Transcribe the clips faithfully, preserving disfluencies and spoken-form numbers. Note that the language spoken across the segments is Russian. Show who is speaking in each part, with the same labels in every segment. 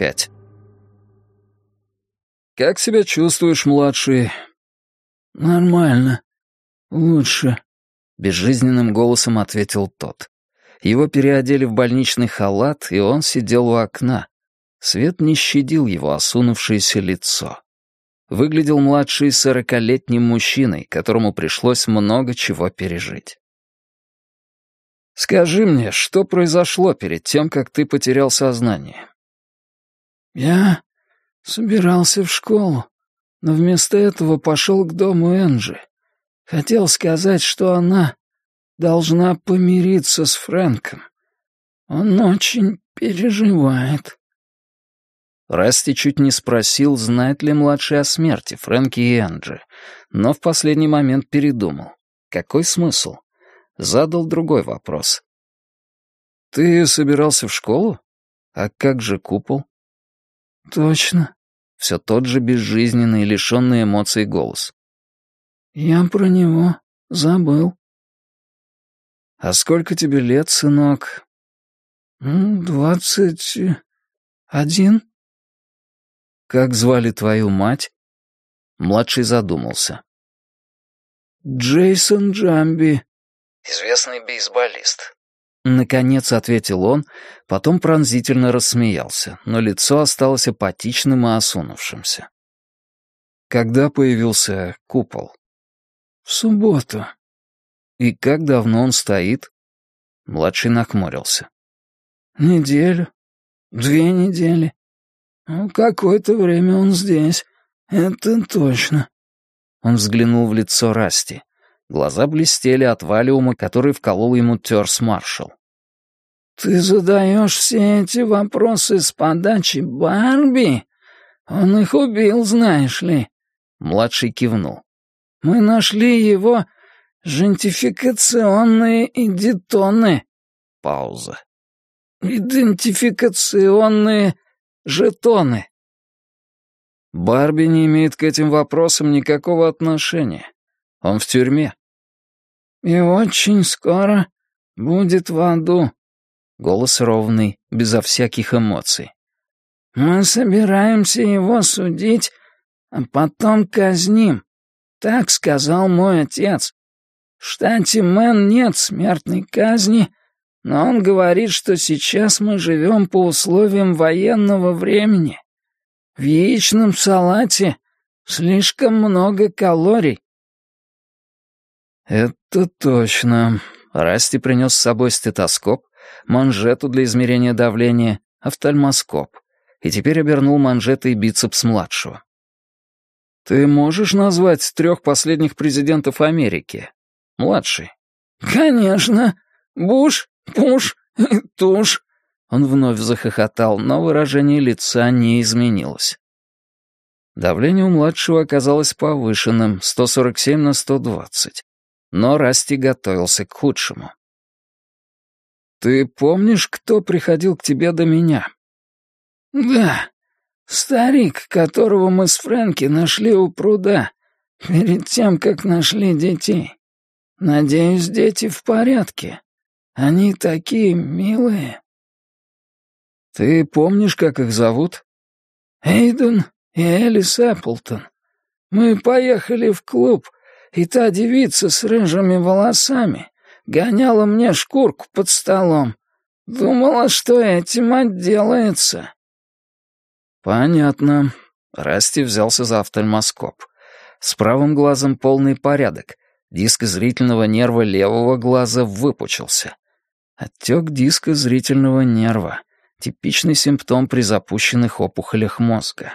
Speaker 1: пять. «Как себя чувствуешь, младший?»
Speaker 2: «Нормально. Лучше»,
Speaker 1: — безжизненным голосом ответил тот. Его переодели в больничный халат, и он сидел у окна. Свет не щадил его осунувшееся лицо. Выглядел младший сорокалетним мужчиной, которому пришлось много чего пережить. «Скажи мне, что произошло перед тем, как ты потерял сознание?»
Speaker 2: «Я собирался в школу, но вместо этого пошел к дому Энджи. Хотел сказать, что она должна помириться с Фрэнком. Он очень переживает».
Speaker 1: Расти чуть не спросил, знает ли младший о смерти Фрэнки и Энджи, но в последний момент передумал. Какой смысл? Задал другой вопрос. «Ты собирался в школу? А как же купол?»
Speaker 2: «Точно».
Speaker 1: Все тот же безжизненный, лишенный эмоций голос.
Speaker 2: «Я про него забыл».
Speaker 1: «А сколько тебе лет, сынок?»
Speaker 2: «Двадцать один».
Speaker 1: «Как звали твою мать?» Младший задумался.
Speaker 2: «Джейсон Джамби».
Speaker 1: «Известный бейсболист». Наконец ответил он, потом пронзительно рассмеялся, но лицо осталось апатичным и осунувшимся. «Когда появился купол?»
Speaker 2: «В субботу».
Speaker 1: «И как давно он стоит?» Младший нахмурился.
Speaker 2: «Неделю. Две недели. Ну, какое-то время он здесь. Это точно».
Speaker 1: Он взглянул в лицо Расти. Глаза блестели от валиума, который вколол ему Терс Маршалл.
Speaker 2: «Ты задаешь все эти вопросы с подачи Барби? Он их убил, знаешь ли».
Speaker 1: Младший кивнул.
Speaker 2: «Мы нашли его жентификационные идитоны».
Speaker 1: Пауза.
Speaker 2: «Идентификационные жетоны».
Speaker 1: «Барби не имеет к этим вопросам никакого отношения. Он в тюрьме».
Speaker 2: «И очень скоро будет в аду».
Speaker 1: Голос ровный, безо всяких эмоций.
Speaker 2: «Мы собираемся его судить, а потом казним. Так сказал мой отец. В штате Мэн нет смертной казни, но он говорит, что сейчас мы живем по условиям военного времени. В яичном салате слишком много калорий».
Speaker 1: «Это точно». Расти принес с собой стетоскоп, манжету для измерения давления, офтальмоскоп, и теперь обернул манжетой бицепс младшего. «Ты можешь назвать трех последних президентов Америки? Младший?»
Speaker 2: «Конечно. Буш, Пуш и Туш».
Speaker 1: Он вновь захохотал, но выражение лица не изменилось. Давление у младшего оказалось повышенным, сто сорок семь на сто двадцать. Но Расти готовился к худшему. «Ты помнишь, кто приходил к тебе до меня?»
Speaker 2: «Да, старик, которого мы с Фрэнки нашли у пруда, перед тем, как нашли детей. Надеюсь, дети в порядке. Они такие милые».
Speaker 1: «Ты помнишь, как их зовут?»
Speaker 2: «Эйден и Элис Эпплтон. Мы поехали в клуб, и та девица с рыжими волосами гоняла мне шкурку под столом. Думала, что этим отделается».
Speaker 1: «Понятно». Расти взялся за офтальмоскоп. С правым глазом полный порядок. Диск зрительного нерва левого глаза выпучился. Отек диска зрительного нерва. Типичный симптом при запущенных опухолях мозга.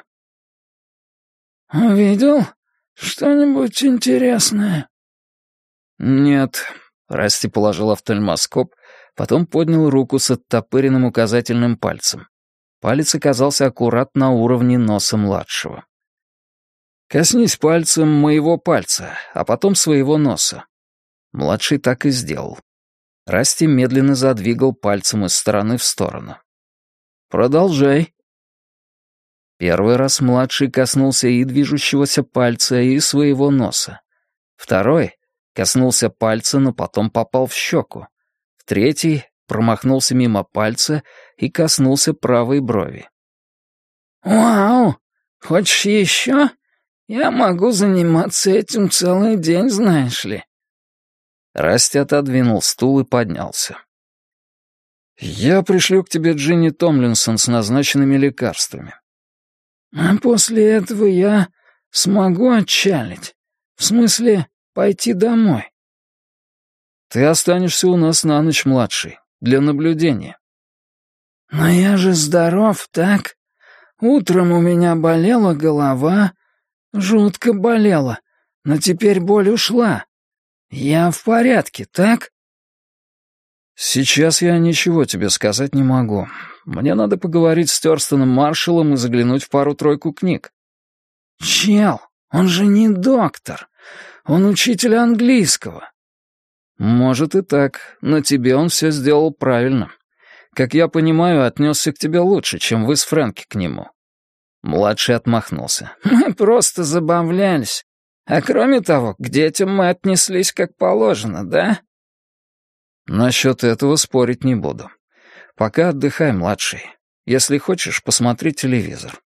Speaker 2: «Увидел что-нибудь интересное?»
Speaker 1: «Нет». Расти положил офтальмоскоп, потом поднял руку с оттопыренным указательным пальцем. Палец оказался аккурат на уровне носа младшего. «Коснись пальцем моего пальца, а потом своего носа». Младший так и сделал. Расти медленно задвигал пальцем из стороны в сторону. «Продолжай». Первый раз младший коснулся и движущегося пальца, и своего носа. Второй коснулся пальца, но потом попал в щеку. В третий промахнулся мимо пальца и коснулся правой брови.
Speaker 2: «Вау! Хочешь еще? Я могу заниматься этим целый день, знаешь ли».
Speaker 1: Расти отодвинул стул и поднялся. «Я пришлю к тебе Джинни Томлинсон с назначенными лекарствами».
Speaker 2: «А после этого я смогу отчалить? В смысле, пойти домой?»
Speaker 1: «Ты останешься у нас на ночь, младший, для наблюдения».
Speaker 2: «Но я же здоров, так? Утром у меня болела голова, жутко болела, но теперь боль ушла. Я в порядке, так?»
Speaker 1: «Сейчас я ничего тебе сказать не могу. Мне надо поговорить с Тёрстоном Маршаллом и заглянуть в пару-тройку книг».
Speaker 2: «Чел, он же не доктор. Он учитель английского».
Speaker 1: «Может и так, но тебе он все сделал правильно. Как я понимаю, отнесся к тебе лучше, чем вы с Фрэнки к нему». Младший отмахнулся.
Speaker 2: «Мы просто забавлялись. А кроме того, к детям мы отнеслись как положено, да?»
Speaker 1: «Насчет этого спорить не буду. Пока отдыхай, младший. Если хочешь, посмотри телевизор».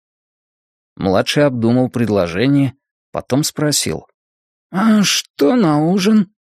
Speaker 1: Младший обдумал предложение, потом спросил.
Speaker 2: «А что на ужин?»